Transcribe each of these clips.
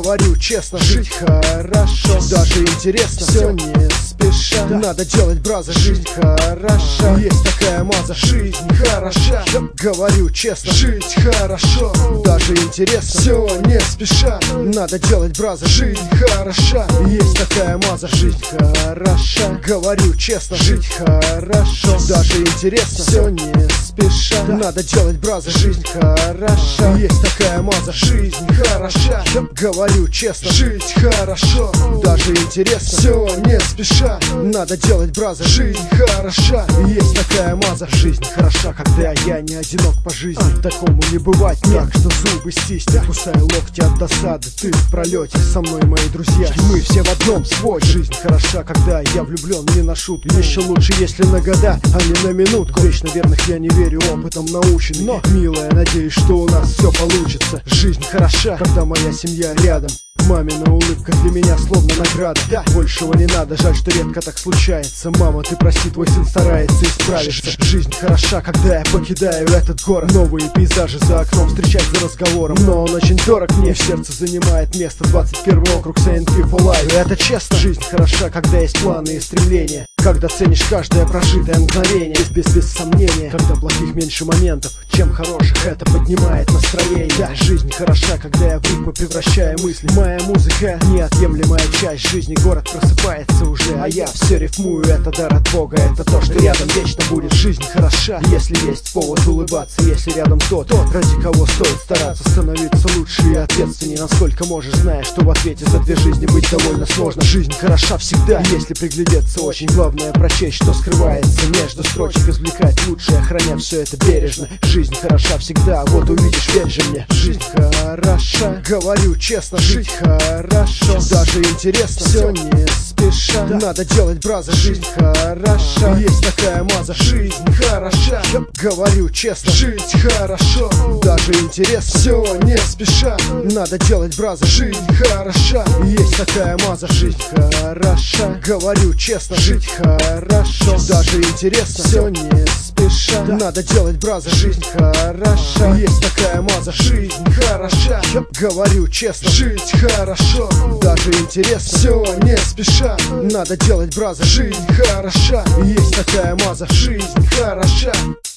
Говорю честно, жить хорошо, даже интересно, все не спеша. Надо делать, браза, жизнь хороша. Есть такая маза, жизнь хороша. Говорю честно, жить хорошо, даже интересно, все не спеша. Надо делать, браза, жизнь хороша. Есть такая маза, жизнь хороша. Говорю честно, жить хорошо, даже интересно, все не спеша. Надо делать, браза, жизнь хороша. Есть такая маза, жизнь хороша. Говорю честно, жить хорошо, даже интересно, все не спеша. Надо делать, браза, жизнь хороша. Есть такая маза, жизнь хороша, когда я не одинок по жизни. Такому не бывать, так что зубы стисни, кусаю локти от досады. Ты в пролете, со мной мои друзья, мы все в одном своде. Жизнь хороша, когда я влюблен не на шутку. Еще лучше, если на года, а не на минутку. Вечно верных я не верю, опытом научен. Но, милая, надеюсь, что у нас все получится. Жизнь хороша, когда моя семья рядом. Мамина улыбка для меня словно награда. Да, большего не надо, жаль, что редко так случается. Мама, ты прости, твой сын старается исправиться. Жизнь хороша, когда я покидаю этот город. Новые пейзажи за окном встречать за разговором. Но он очень дорог мне, в сердце занимает место 21 округ Saint for Life. Это честно. Жизнь хороша, когда есть планы и стремления, когда ценишь каждое прожитое мгновение. Без сомнения, когда плохих меньше моментов, чем хороших, это поднимает настроение. Да, жизнь хороша, когда я в ритм превращаю мысли. Моя музыка неотъемлемая часть жизни. Город просыпается уже, а я все рифмую. Это дар от Бога, это то, что рядом вечно будет. Жизнь хороша, если есть повод улыбаться. Если рядом тот, ради кого стоит стараться. Становиться лучше и ответственнее, насколько можешь, зная, что в ответе за две жизни быть довольно сложно. Жизнь хороша всегда, если приглядеться очень. Главное прочесть, что скрывается между строчек. Извлекать лучшее, храня все это бережно. Жизнь хороша всегда, вот увидишь, верь же мне. Жизнь хороша, говорю честно, жить хорошо, даже интересно, все не спеша. Надо делать, браза, жизнь хороша. Есть такая маза, жизнь хороша. Говорю честно, жить хорошо, даже интересно, все не спеша. Надо делать, браза, жизнь хороша. Есть такая маза, жизнь хороша. Говорю честно, жить хорошо, даже интересно, все не спеша. Надо делать, браза, жизнь хороша. Есть такая маза, жизнь хороша. Говорю честно, жить хорошо, даже интересно, все не спеша. Надо делать, браза, жизнь хороша. Есть такая маза, жизнь хороша.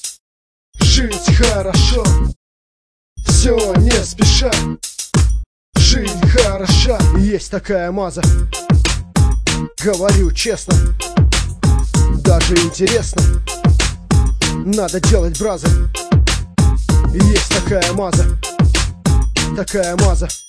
Жить хорошо, все не спеша. Жизнь хороша, есть такая маза. Говорю честно, даже интересно. Надо делать, браза. Есть такая маза. Такая маза.